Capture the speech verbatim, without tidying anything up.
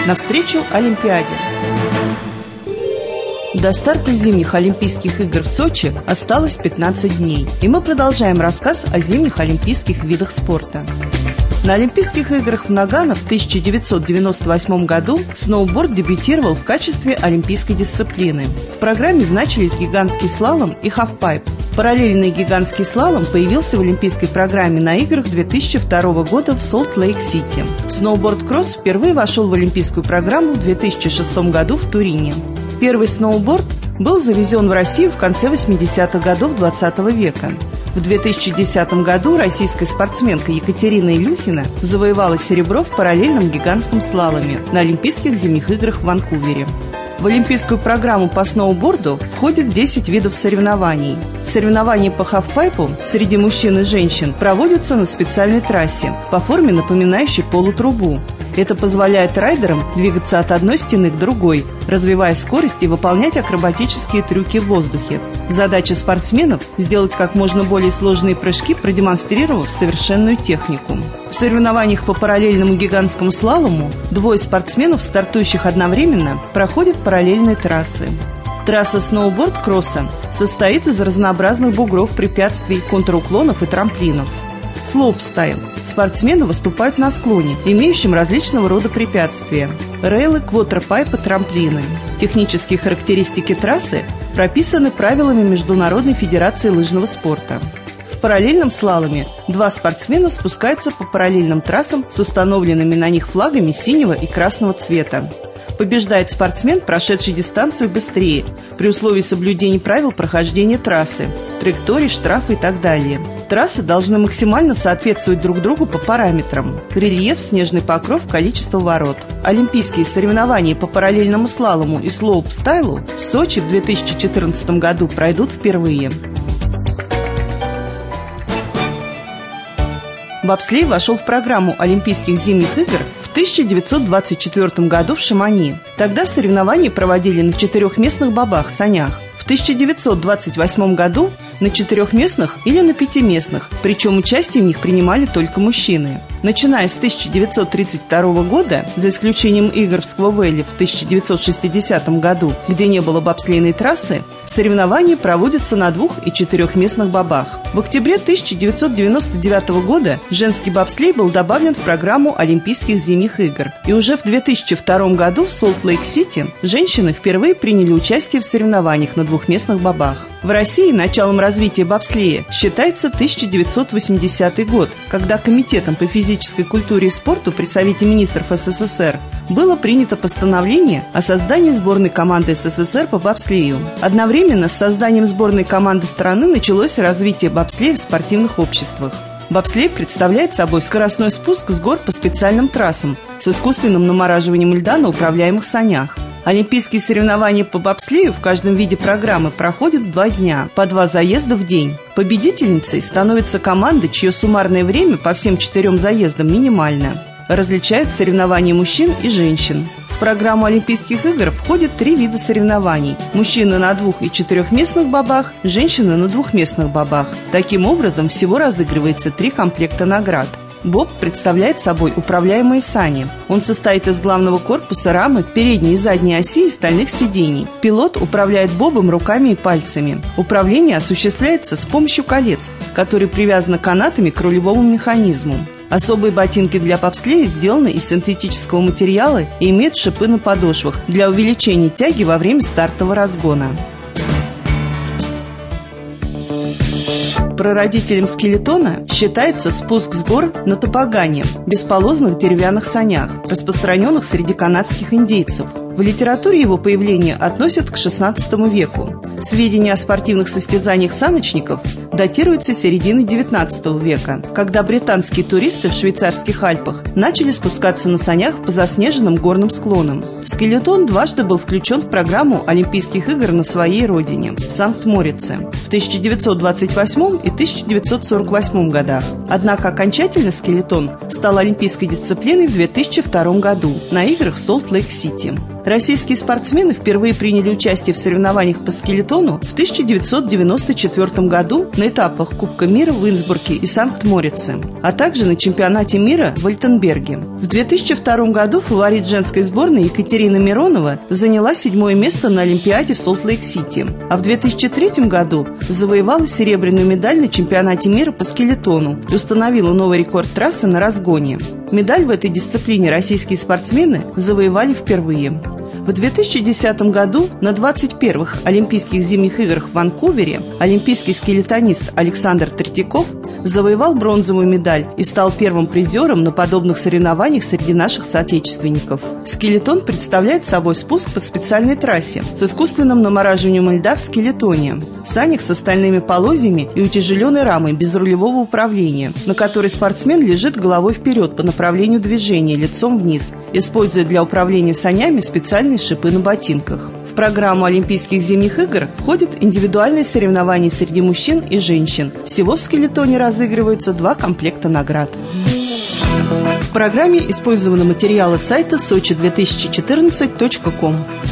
навстречу Олимпиаде. До старта зимних Олимпийских игр в Сочи осталось пятнадцать дней, и мы продолжаем рассказ о зимних олимпийских видах спорта. На Олимпийских играх в Нагано в тысяча девятьсот девяносто восьмом году сноуборд дебютировал в качестве олимпийской дисциплины. В программе значились гигантский слалом и хафпайп. Параллельный гигантский слалом появился в олимпийской программе на играх две тысячи второго года в Солт-Лейк-Сити. Сноуборд-кросс впервые вошел в олимпийскую программу в две тысячи шестом году в Турине. Первый сноуборд был завезен в Россию в конце восьмидесятых годов двадцатого века. В две тысячи десятом году российская спортсменка Екатерина Илюхина завоевала серебро в параллельном гигантском слаломе на Олимпийских зимних играх в Ванкувере. В олимпийскую программу по сноуборду входит десять видов соревнований. Соревнования по хафпайпу среди мужчин и женщин проводятся на специальной трассе по форме, напоминающей полутрубу. Это позволяет райдерам двигаться от одной стены к другой, развивая скорость и выполнять акробатические трюки в воздухе. Задача спортсменов – сделать как можно более сложные прыжки, продемонстрировав совершенную технику. В соревнованиях по параллельному гигантскому слалому двое спортсменов, стартующих одновременно, проходят параллельные трассы. Трасса сноуборд-кросса состоит из разнообразных бугров, препятствий, контруклонов и трамплинов. Слоупстайл. Спортсмены выступают на склоне, имеющем различного рода препятствия. Рейлы, квотерпайпы, трамплины. Технические характеристики трассы прописаны правилами Международной федерации лыжного спорта. В параллельном слаломе два спортсмена спускаются по параллельным трассам с установленными на них флагами синего и красного цвета. Побеждает спортсмен, прошедший дистанцию быстрее, при условии соблюдения правил прохождения трассы, траекторий, штрафы и так далее. Трассы должны максимально соответствовать друг другу по параметрам: рельеф, снежный покров, количество ворот. Олимпийские соревнования по параллельному слалому и слоупстайлу в Сочи в две тысячи четырнадцатом году пройдут впервые. Бобслей вошел в программу Олимпийских зимних игр в тысяча девятьсот двадцать четвёртом году в Шамани. Тогда соревнования проводили на четырехместных бобах, санях. В тысяча девятьсот двадцать восьмом году на четырехместных или на пятиместных, причем участие в них принимали только мужчины. Начиная с тысяча девятьсот тридцать второго года, за исключением игр в Сквовелле в тысяча девятьсот шестидесятом году, где не было бобслейной трассы, соревнования проводятся на двух- и четырехместных бобах. В октябре тысяча девятьсот девяносто девятого года женский бобслей был добавлен в программу Олимпийских зимних игр. И уже в две тысячи втором году в Солт-Лейк-Сити женщины впервые приняли участие в соревнованиях на двухместных бобах. В России началом развития бобслея считается тысяча девятьсот восьмидесятый год, когда Комитетом по физической культуре и спорту при Совете министров СССР было принято постановление о создании сборной команды СССР по бобслею. Одновременно с созданием сборной команды страны началось развитие бобслея в спортивных обществах. Бобслей представляет собой скоростной спуск с гор по специальным трассам с искусственным намораживанием льда на управляемых санях. Олимпийские соревнования по бобслею в каждом виде программы проходят два дня, по два заезда в день. Победительницей становится команда, чье суммарное время по всем четырем заездам минимально. Различают соревнования мужчин и женщин. В программу Олимпийских игр входят три вида соревнований: мужчины на двух- и четырехместных бобах, женщины на двухместных бобах. Таким образом, всего разыгрывается три комплекта наград. Боб представляет собой управляемые сани. Он состоит из главного корпуса, рамы, передней и задней оси и стальных сидений. Пилот управляет бобом руками и пальцами. Управление осуществляется с помощью колец, которые привязаны канатами к рулевому механизму. Особые ботинки для бобслея сделаны из синтетического материала и имеют шипы на подошвах для увеличения тяги во время стартового разгона. Прародителем скелетона считается спуск с гор на топогане, бесполозных деревянных санях, распространенных среди канадских индейцев. В литературе его появление относят к шестнадцатому веку. Сведения о спортивных состязаниях саночников датируются серединой девятнадцатого века, когда британские туристы в швейцарских Альпах начали спускаться на санях по заснеженным горным склонам. Скелетон дважды был включен в программу Олимпийских игр на своей родине, в Санкт-Морице, в тысяча девятьсот двадцать восьмом и тысяча девятьсот сорок восьмом годах. Однако окончательно скелетон стал олимпийской дисциплиной в две тысячи втором году на играх в Солт-Лейк-Сити. Российские спортсмены впервые приняли участие в соревнованиях по скелетону в тысяча девятьсот девяносто четвёртом году на этапах Кубка мира в Инсбруке и Санкт-Морице, а также на чемпионате мира в Альтенберге. В две тысячи втором году фаворит женской сборной Екатерина Миронова заняла седьмое место на Олимпиаде в Солт-Лейк-Сити, а в две тысячи третьем году завоевала серебряную медаль на чемпионате мира по скелетону и установила новый рекорд трассы на разгоне. Медаль в этой дисциплине российские спортсмены завоевали впервые. В две тысячи десятом году на двадцать первых Олимпийских зимних играх в Ванкувере олимпийский скелетонист Александр Третьяков завоевал бронзовую медаль и стал первым призером на подобных соревнованиях среди наших соотечественников. Скелетон представляет собой спуск по специальной трассе с искусственным намораживанием льда в скелетоне, санях с остальными полозьями и утяжеленной рамой без рулевого управления, на которой спортсмен лежит головой вперед по направлению движения, лицом вниз, используя для управления санями специальные шипы на ботинках. В программу Олимпийских зимних игр входят индивидуальные соревнования среди мужчин и женщин. Всего в скелетоне разыгрываются два комплекта наград. В программе использованы материалы сайта сочи две тысячи четырнадцать точка ком.